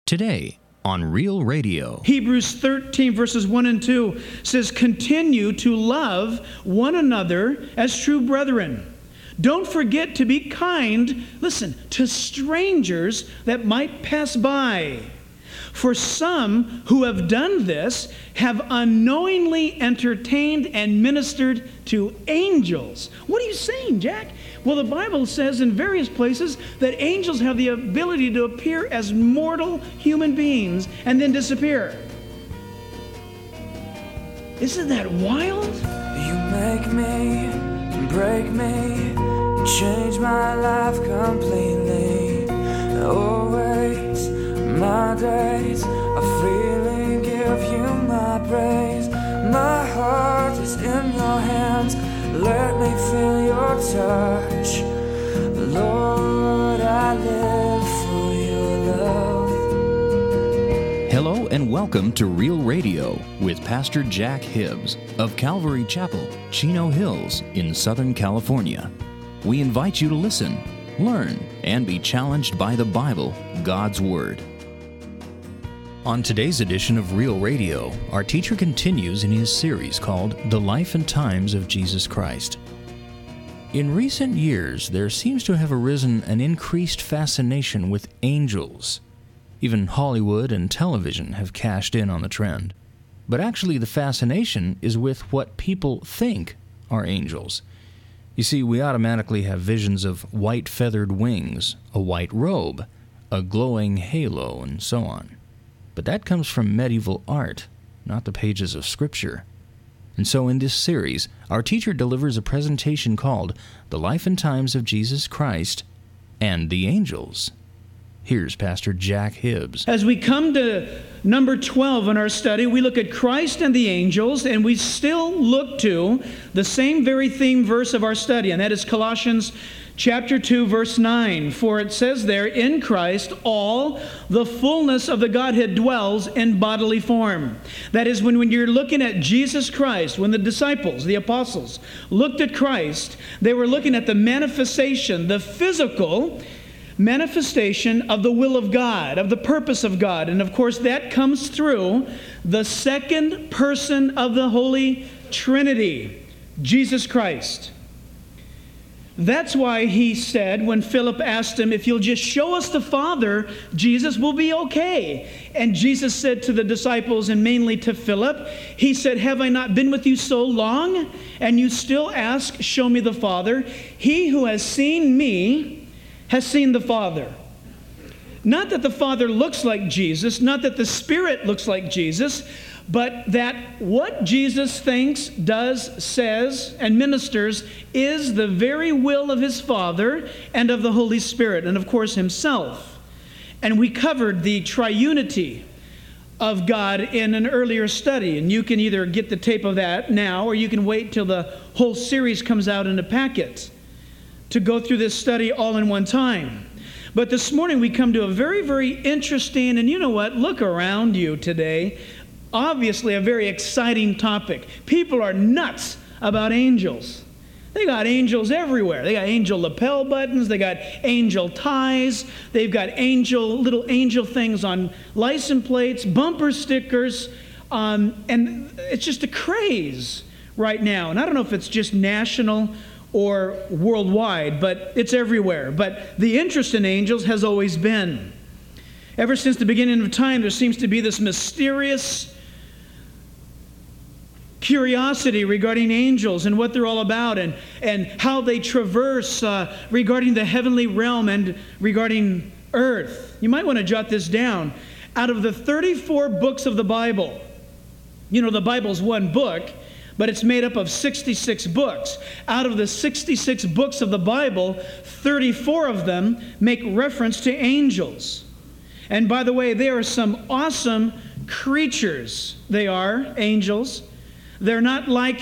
Today on Real Radio. Hebrews 13 verses 1 and 2 says, "Continue to love one another as true brethren. Don't forget to be kind," listen, "to strangers that might pass by. For some who have done this have unknowingly entertained and ministered to angels." What are you saying, Jack? Well, the Bible says in various places that angels have the ability to appear as mortal human beings and then disappear. Isn't that wild? You make me, break me, change my life completely. Always my days I freely give you my praise. My heart is in your hands. Let me feel your touch. Lord, I live for your love. Hello and welcome to Real Radio with Pastor Jack Hibbs of Calvary Chapel, Chino Hills in Southern California. We invite you to listen, learn, and be challenged by the Bible, God's Word. On today's edition of Real Radio, our teacher continues in his series called The Life and Times of Jesus Christ. In recent years, there seems to have arisen an increased fascination with angels. Even Hollywood and television have cashed in on the trend. But actually, the fascination is with what people think are angels. You see, we automatically have visions of white feathered wings, a white robe, a glowing halo, and so on. But that comes from medieval art, not the pages of Scripture. And so in this series, our teacher delivers a presentation called The Life and Times of Jesus Christ and the Angels. Here's Pastor Jack Hibbs. As we come to number 12 in our study, we look at Christ and the angels, and we still look to the same very theme verse of our study, and that is Colossians chapter 2, verse 9. For it says there, "In Christ all the fullness of the Godhead dwells in bodily form." That is, when you're looking at Jesus Christ, when the disciples, the apostles, looked at Christ, they were looking at the manifestation, the physical manifestation of the will of God, of the purpose of God. And of course, that comes through the second person of the Holy Trinity, Jesus Christ. That's why he said, when Philip asked him, "If you'll just show us the Father, Jesus, will be okay." And Jesus said to the disciples, and mainly to Philip, he said, "Have I not been with you so long? And you still ask, 'Show me the Father'? He who has seen me has seen the Father." Not that the Father looks like Jesus, not that the Spirit looks like Jesus, but that what Jesus thinks, does, says, and ministers is the very will of his Father and of the Holy Spirit, and of course himself. And we covered the triunity of God in an earlier study, and you can either get the tape of that now, or you can wait till the whole series comes out in a packet to go through this study all in one time. But this morning we come to a very, very interesting, and you know what, look around you today, obviously a very exciting topic. People are nuts about angels. They got angels everywhere. They got angel lapel buttons, they got angel ties, they've got little angel things on license plates, bumper stickers, and it's just a craze right now. And I don't know if it's just national or worldwide, but it's everywhere. But the interest in angels has always been. Ever since the beginning of time, there seems to be this mysterious curiosity regarding angels and what they're all about, and how they traverse regarding the heavenly realm and regarding earth. You might want to jot this down. Out of the 34 books of the Bible, you know, the Bible's one book, but it's made up of 66 books. Out of the 66 books of the Bible, 34 of them make reference to angels. And by the way, they are some awesome creatures. They are angels. They're not like,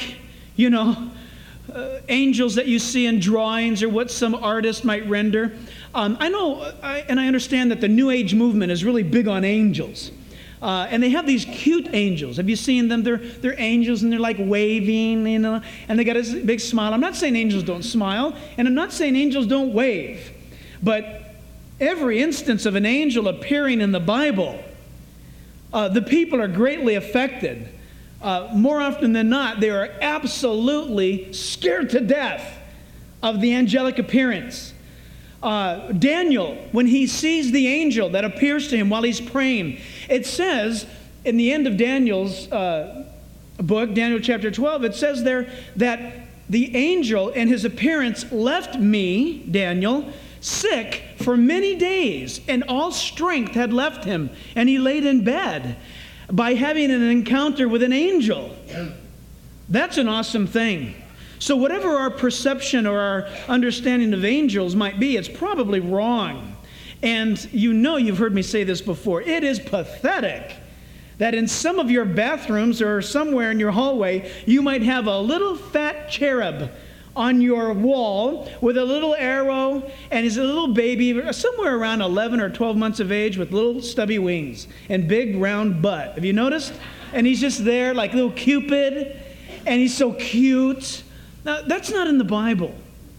angels that you see in drawings or what some artist might render. I know, and I understand that the New Age movement is really big on angels. And they have these cute angels. Have you seen them? They're angels, and they're like waving, and they got a big smile. I'm not saying angels don't smile, and I'm not saying angels don't wave. But every instance of an angel appearing in the Bible, the people are greatly affected. More often than not, they are absolutely scared to death of the angelic appearance. Daniel, when he sees the angel that appears to him while he's praying, it says in the end of Daniel's book, Daniel chapter 12, it says there that the angel in his appearance left me, Daniel, sick for many days, and all strength had left him, and he laid in bed by having an encounter with an angel. That's an awesome thing. So whatever our perception or our understanding of angels might be, it's probably wrong. And you know, you've heard me say this before, it is pathetic that in some of your bathrooms or somewhere in your hallway, you might have a little fat cherub on your wall with a little arrow, and he's a little baby, somewhere around 11 or 12 months of age, with little stubby wings and big round butt. Have you noticed? And he's just there like little Cupid, and he's so cute. Now, that's not in the Bible.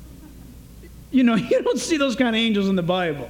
You know, you don't see those kind of angels in the Bible.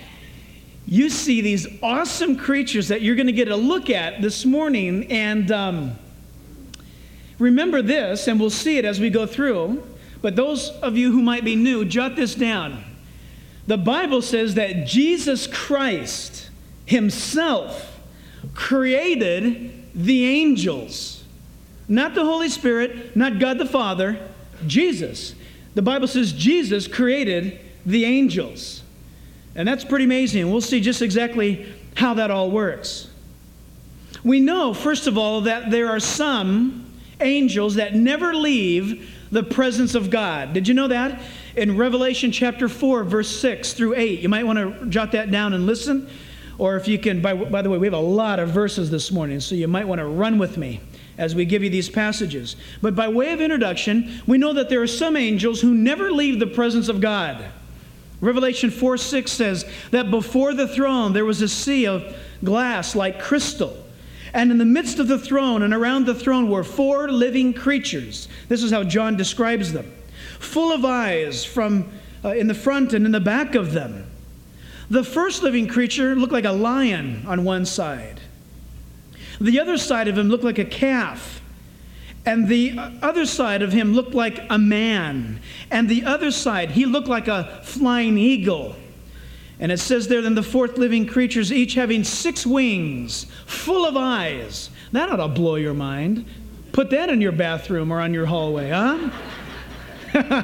You see these awesome creatures that you're going to get a look at this morning, and remember this, and we'll see it as we go through. But those of you who might be new, jot this down. The Bible says that Jesus Christ himself created the angels. Not the Holy Spirit, not God the Father, Jesus. The Bible says Jesus created the angels. And that's pretty amazing. We'll see just exactly how that all works. We know, first of all, that there are some angels that never leave the presence of God. Did you know that? In Revelation chapter 4, verse 6 through 8. You might want to jot that down and listen. Or if you can, by the way, we have a lot of verses this morning, so you might want to run with me as we give you these passages. But by way of introduction, we know that there are some angels who never leave the presence of God. Revelation 4:6 says that before the throne there was a sea of glass like crystal. And in the midst of the throne and around the throne were 4 living creatures. This is how John describes them. Full of eyes from in the front and in the back of them. The first living creature looked like a lion on one side. The other side of him looked like a calf. And the other side of him looked like a man. And the other side, he looked like a flying eagle. And it says there, then the 4th living creatures, each having 6 wings, full of eyes. That ought to blow your mind. Put that in your bathroom or on your hallway, huh?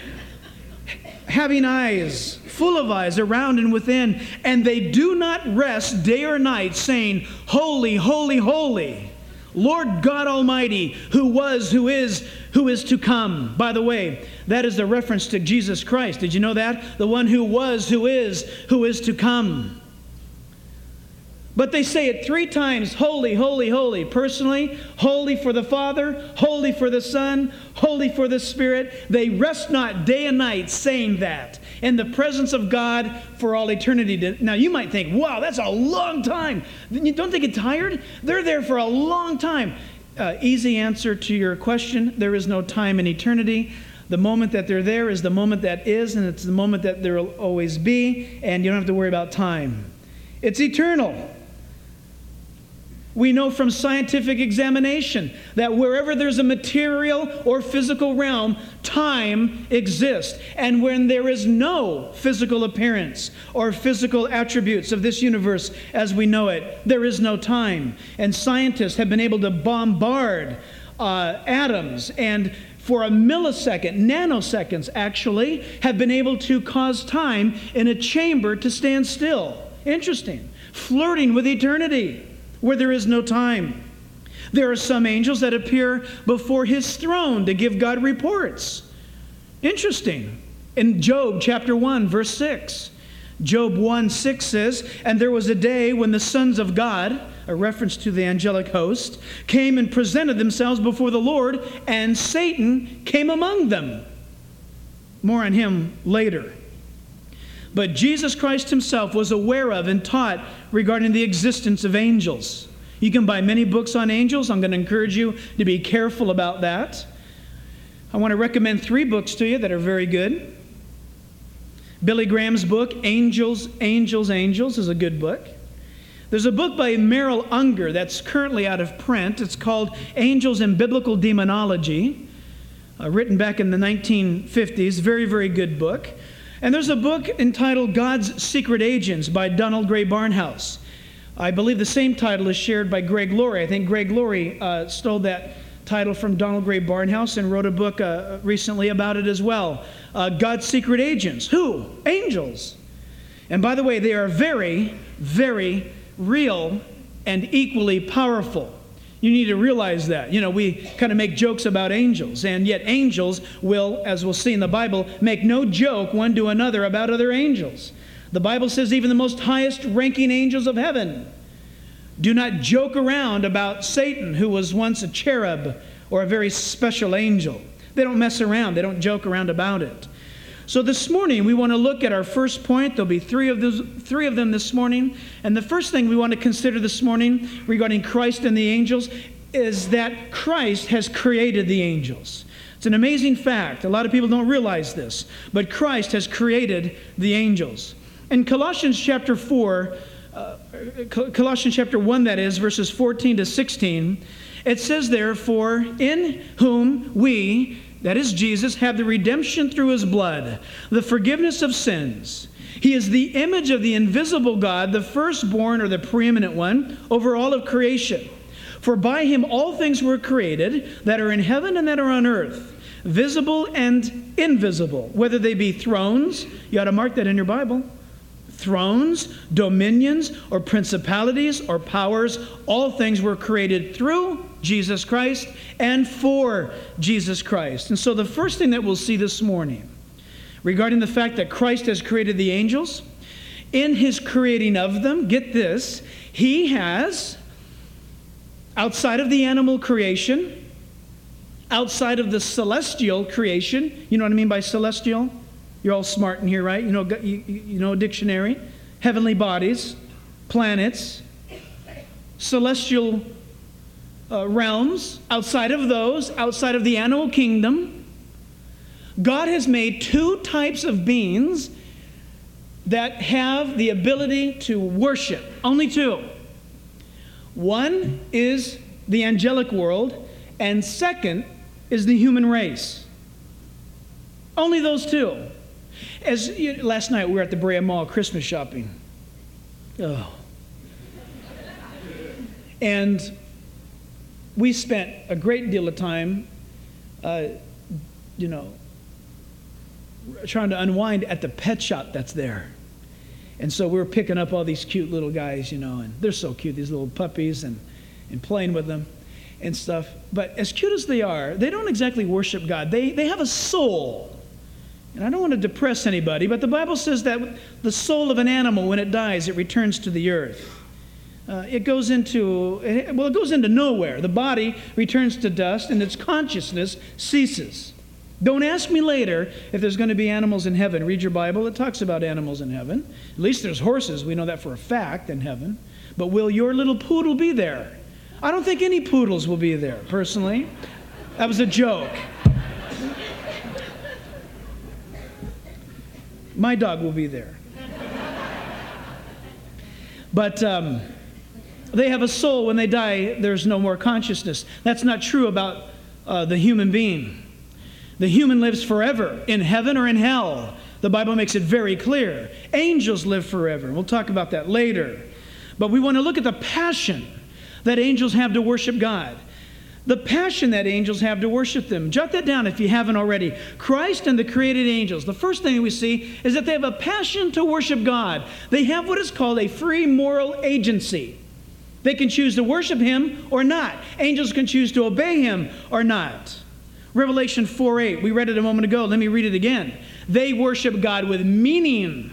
Having eyes, full of eyes, around and within. And they do not rest day or night, saying, Holy, holy, holy, Lord God Almighty, who was, who is to come. By the way, that is the reference to Jesus Christ. Did you know that? The one who was, who is to come. But they say it 3 times, holy, holy, holy. Personally, holy for the Father, holy for the Son, holy for the Spirit. They rest not day and night saying that in the presence of God for all eternity. Now you might think, wow, that's a long time. Don't they get tired? They're there for a long time. Easy answer to your question. There is no time in eternity. The moment that they're there is the moment that is, and it's the moment that there will always be, and you don't have to worry about time. It's eternal. We know from scientific examination that wherever there's a material or physical realm, time exists. And when there is no physical appearance or physical attributes of this universe as we know it, there is no time. And scientists have been able to bombard atoms and for a millisecond, nanoseconds actually, have been able to cause time in a chamber to stand still. Interesting. Flirting with eternity, where there is no time. There are some angels that appear before his throne to give God reports. Interesting. In Job chapter 1, verse 6, Job 1:6 says, and there was a day when the sons of God, a reference to the angelic host, came and presented themselves before the Lord, and Satan came among them. More on him later. But Jesus Christ himself was aware of and taught regarding the existence of angels. You can buy many books on angels. I'm going to encourage you to be careful about that. I want to recommend 3 books to you that are very good. Billy Graham's book, Angels, Angels, Angels, is a good book. There's a book by Merrill Unger that's currently out of print. It's called Angels and Biblical Demonology, written back in the 1950s. Very, very good book. And there's a book entitled God's Secret Agents by Donald Gray Barnhouse. I believe the same title is shared by Greg Laurie. I think Greg Laurie stole that title from Donald Gray Barnhouse and wrote a book recently about it as well. God's Secret Agents. Who? Angels. And by the way, they are very, very real and equally powerful. You need to realize that. You know, we kind of make jokes about angels, and yet angels will, as we'll see in the Bible, make no joke one to another about other angels. The Bible says even the most highest ranking angels of heaven do not joke around about Satan, who was once a cherub or a very special angel. They don't mess around. They don't joke around about it. So this morning, we want to look at our first point. There'll be three of them this morning. And the first thing we want to consider this morning regarding Christ and the angels is that Christ has created the angels. It's an amazing fact. A lot of people don't realize this. But Christ has created the angels. In Colossians chapter 4, Colossians chapter 1, that is, verses 14 to 16, it says therefore, in whom we, that is Jesus, have the redemption through his blood, the forgiveness of sins. He is the image of the invisible God, the firstborn or the preeminent one over all of creation. For by him all things were created that are in heaven and that are on earth, visible and invisible, whether they be thrones, you ought to mark that in your Bible, thrones, dominions, or principalities, or powers, all things were created through Jesus Christ and for Jesus Christ. And so the first thing that we'll see this morning regarding the fact that Christ has created the angels, in his creating of them, get this, he has, outside of the animal creation, outside of the celestial creation, you know what I mean by celestial? You're all smart in here, right? You know a dictionary. Heavenly bodies, planets, celestial realms. Outside of those, outside of the animal kingdom, God has made two types of beings that have the ability to worship. Only two. One is the angelic world, and second is the human race. Only those two. Last night we were at the Brea Mall Christmas shopping. Oh. And we spent a great deal of time, trying to unwind at the pet shop that's there. And so we were picking up all these cute little guys, and they're so cute, these little puppies, and playing with them and stuff. But as cute as they are, they don't exactly worship God. They have a soul. And I don't want to depress anybody, but the Bible says that the soul of an animal, when it dies, it returns to the earth. It goes into nowhere. The body returns to dust, and its consciousness ceases. Don't ask me later if there's going to be animals in heaven. Read your Bible. It talks about animals in heaven. At least there's horses. We know that for a fact in heaven. But will your little poodle be there? I don't think any poodles will be there, personally. That was a joke. My dog will be there. But they have a soul. When they die, there's no more consciousness. That's not true about the human being. The human lives forever, in heaven or in hell. The Bible makes it very clear. Angels live forever. We'll talk about that later. But we want to look at the passion that angels have to worship God. The passion that angels have to worship them. Jot that down if you haven't already. Christ and the created angels. The first thing we see is that they have a passion to worship God. They have what is called a free moral agency. They can choose to worship him or not. Angels can choose to obey him or not. Revelation 4:8, we read it a moment ago. Let me read it again. They worship God with meaning.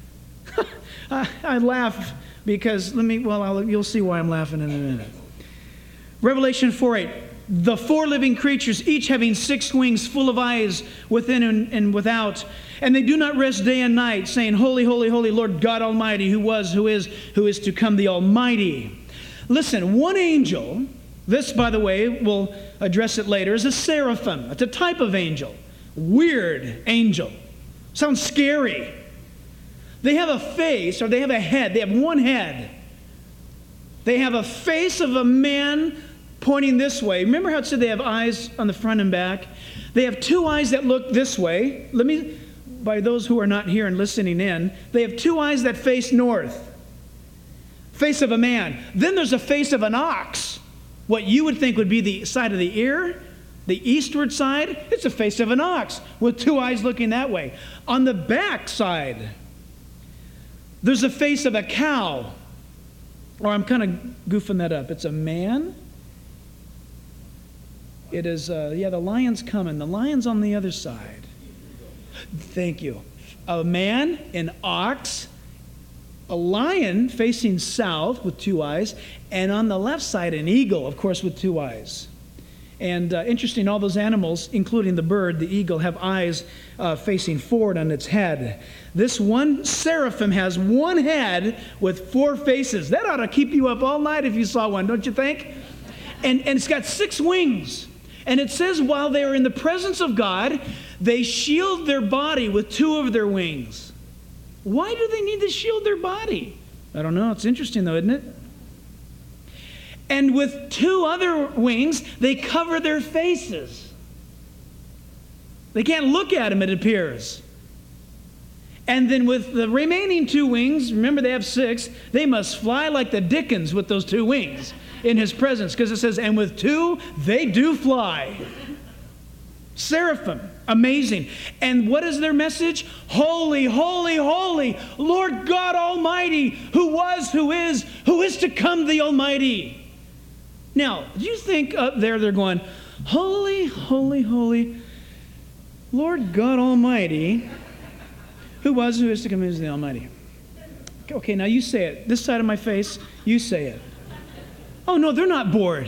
I laugh because, you'll see why I'm laughing in a minute. Revelation 4:8, the four living creatures, each having 6 wings, full of eyes within and without, and they do not rest day and night, saying, Holy, holy, holy, Lord God Almighty, who was, who is to come, the Almighty. Listen, one angel, this, by the way, we'll address it later, is a seraphim. It's a type of angel. Weird angel. Sounds scary. They have a face, or they have a head. They have one head. They have a face of a man pointing this way. Remember how it said they have eyes on the front and back? They have two eyes that look this way. By those who are not here and listening in, they have two eyes that face north. Face of a man. Then there's a face of an ox. What you would think would be the side of the ear, the eastward side, it's a face of an ox with two eyes looking that way. On the back side, there's a face of a cow. Or I'm kind of goofing that up. It's a man. It is, the lion's coming. The lion's on the other side. Thank you. A man, an ox, a lion facing south with two eyes, and on the left side, an eagle, of course, with two eyes. And interesting, all those animals, including the bird, the eagle, have eyes facing forward on its head. This one seraphim has one head with four faces. That ought to keep you up all night if you saw one, don't you think? And it's got 6 wings. And it says while they are in the presence of God, they shield their body with 2 of their wings. Why do they need to shield their body? I don't know. It's interesting though, isn't it? And with 2 other wings, they cover their faces. They can't look at them, it appears. And then with the remaining 2 wings, remember they have 6, they must fly like the Dickens with those 2 wings in his presence. Because it says, and with 2, they do fly. Seraphim. Amazing. And what is their message? Holy, holy, holy, Lord God Almighty, who was, who is to come, the Almighty. Now, do you think up there they're going, holy, holy, holy, Lord God Almighty, who was, who is to come, who is the Almighty? Okay, now you say it. This side of my face, you say it. Oh, no, they're not bored.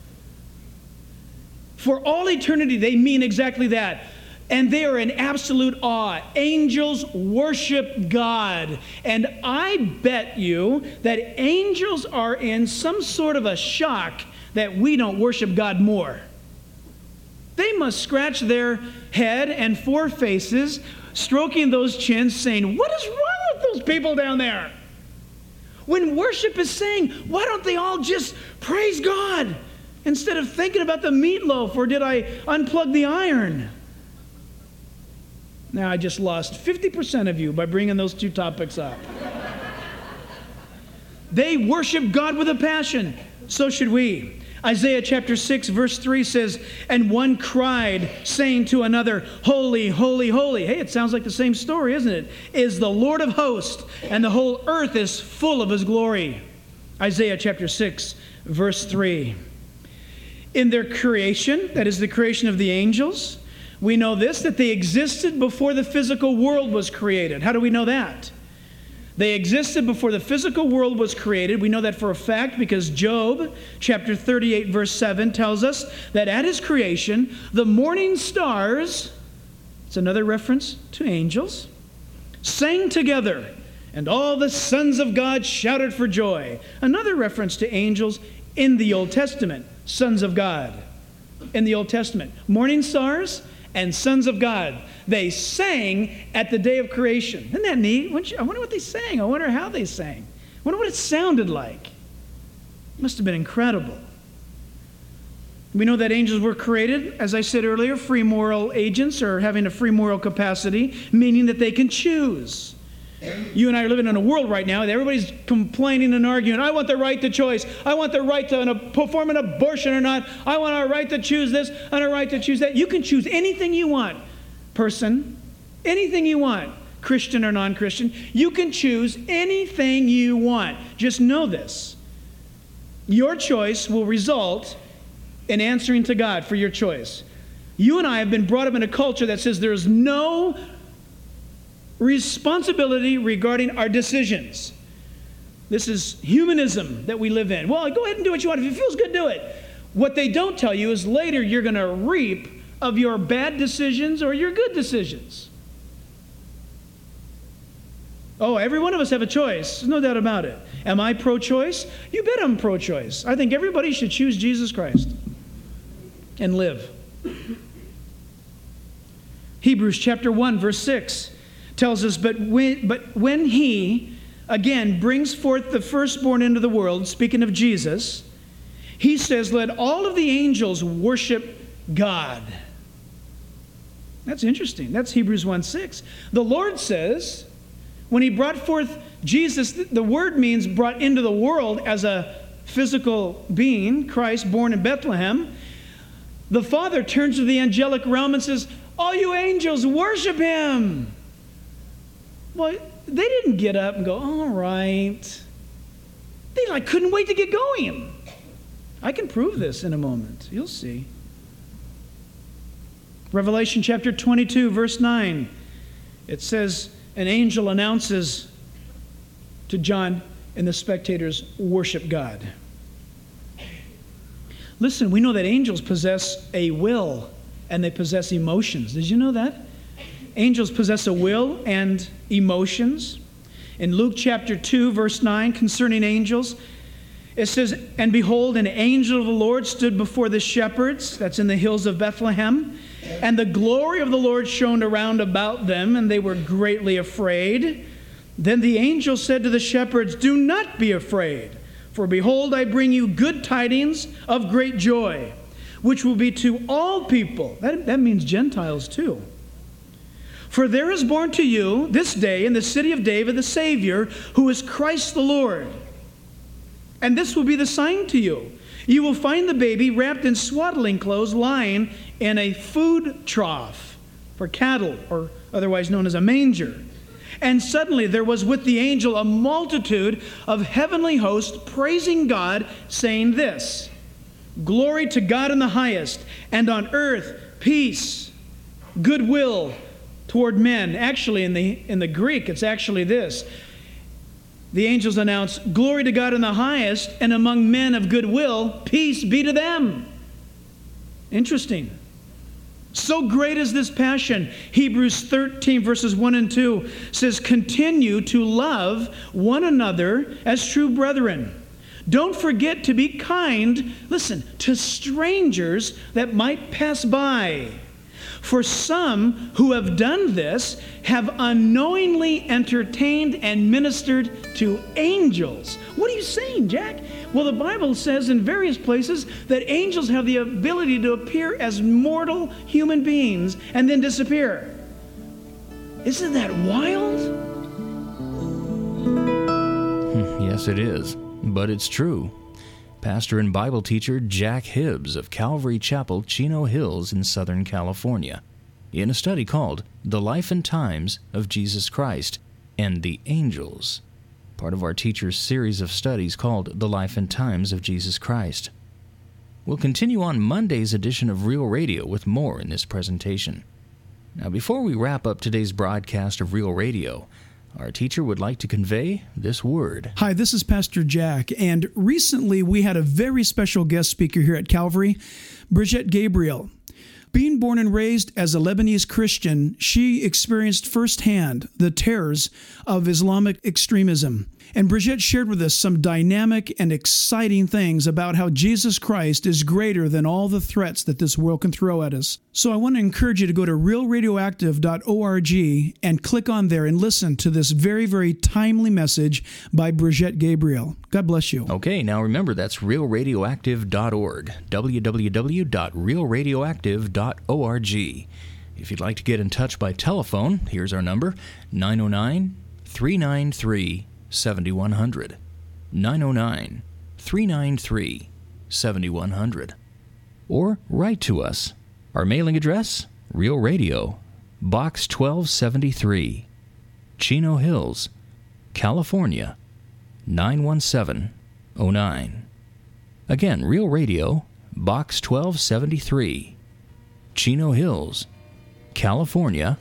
For all eternity, they mean exactly that. And they are in absolute awe. Angels worship God. And I bet you that angels are in some sort of a shock that we don't worship God more. They must scratch their head and 4 faces, stroking those chins, saying, what is wrong with those people down there? When worship is saying, why don't they all just praise God instead of thinking about the meatloaf, or did I unplug the iron? Now, I just lost 50% of you by bringing those 2 topics up. They worship God with a passion. So should we. Isaiah chapter 6, verse 3 says, and one cried, saying to another, holy, holy, holy. Hey, it sounds like the same story, isn't it? Is the Lord of hosts, and the whole earth is full of his glory. Isaiah chapter 6, verse 3. In their creation, that is the creation of the angels, we know this, that they existed before the physical world was created. How do we know that? They existed before the physical world was created. We know that for a fact because Job chapter 38 verse 7 tells us that at his creation, the morning stars, it's another reference to angels, sang together, and all the sons of God shouted for joy. Another reference to angels in the Old Testament, sons of God. In the Old Testament, morning stars and sons of God. They sang at the day of creation. Isn't that neat? I wonder what they sang. I wonder how they sang. I wonder what it sounded like. It must have been incredible. We know that angels were created, as I said earlier, free moral agents, or having a free moral capacity, meaning that they can choose. You and I are living in a world right now that everybody's complaining and arguing. I want the right to choice. I want the right to perform an abortion or not. I want a right to choose this and a right to choose that. You can choose anything you want, person. Anything you want, Christian or non-Christian. You can choose anything you want. Just know this. Your choice will result in answering to God for your choice. You and I have been brought up in a culture that says there is no responsibility regarding our decisions. This is humanism that we live in. Well, go ahead and do what you want. If it feels good, do it. What they don't tell you is later you're going to reap of your bad decisions or your good decisions. Oh, every one of us have a choice. There's no doubt about it. Am I pro-choice? You bet I'm pro-choice. I think everybody should choose Jesus Christ and live. Hebrews chapter 1, verse 6 tells us, but when he, again, brings forth the firstborn into the world, speaking of Jesus, he says, let all of the angels worship God. That's interesting. That's Hebrews 1:6. The Lord says, when he brought forth Jesus, the word means brought into the world as a physical being, Christ born in Bethlehem. The Father turns to the angelic realm and says, all you angels, worship him. Well, they didn't get up and go, all right. They couldn't wait to get going. I can prove this in a moment. You'll see. Revelation chapter 22, verse 9. It says, an angel announces to John and the spectators, worship God. Listen, we know that angels possess a will and they possess emotions. Did you know that? Angels possess a will and emotions. In Luke chapter 2, verse 9, concerning angels, it says, and behold, an angel of the Lord stood before the shepherds, that's in the hills of Bethlehem, and the glory of the Lord shone around about them, and they were greatly afraid. Then the angel said to the shepherds, do not be afraid, for behold, I bring you good tidings of great joy, which will be to all people. That means Gentiles too. For there is born to you this day in the city of David the Savior, who is Christ the Lord. And this will be the sign to you. You will find the baby wrapped in swaddling clothes, lying in a food trough for cattle, or otherwise known as a manger. And suddenly there was with the angel a multitude of heavenly hosts praising God, saying this, glory to God in the highest, and on earth peace, goodwill toward men. Actually, in the Greek, it's actually this. The angels announce, glory to God in the highest, and among men of goodwill, peace be to them. Interesting. So great is this passion. Hebrews 13, verses 1 and 2 says, continue to love one another as true brethren. Don't forget to be kind, listen, to strangers that might pass by. For some who have done this have unknowingly entertained and ministered to angels. What are you saying, Jack? Well, the Bible says in various places that angels have the ability to appear as mortal human beings and then disappear. Isn't that wild? Yes, it is, but it's true. Pastor and Bible teacher Jack Hibbs of Calvary Chapel, Chino Hills in Southern California, in a study called The Life and Times of Jesus Christ and the Angels, part of our teacher's series of studies called The Life and Times of Jesus Christ. We'll continue on Monday's edition of Real Radio with more in this presentation. Now, before we wrap up today's broadcast of Real Radio, our teacher would like to convey this word. Hi, this is Pastor Jack, and recently we had a very special guest speaker here at Calvary, Brigitte Gabriel. Being born and raised as a Lebanese Christian, she experienced firsthand the terrors of Islamic extremism. And Brigitte shared with us some dynamic and exciting things about how Jesus Christ is greater than all the threats that this world can throw at us. So I want to encourage you to go to realradioactive.org and click on there and listen to this very, very timely message by Brigitte Gabriel. God bless you. Okay, now remember, that's realradioactive.org, www.realradioactive.org. If you'd like to get in touch by telephone, here's our number, 909-393-7100. 909-393-7100. Or write to us. Our mailing address, Real Radio, Box 1273, Chino Hills, California, 91709. Again, Real Radio, Box 1273, Chino Hills, California,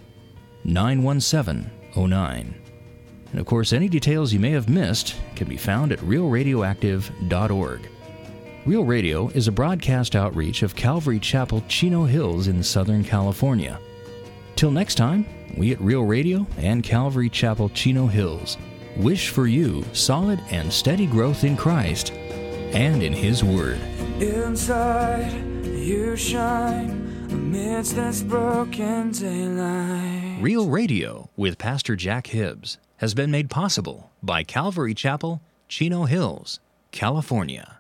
91709. And of course, any details you may have missed can be found at realradioactive.org. Real Radio is a broadcast outreach of Calvary Chapel, Chino Hills in Southern California. Till next time, we at Real Radio and Calvary Chapel, Chino Hills wish for you solid and steady growth in Christ and in His Word. Inside, you shine amidst this broken daylight. Real Radio with Pastor Jack Hibbs has been made possible by Calvary Chapel, Chino Hills, California.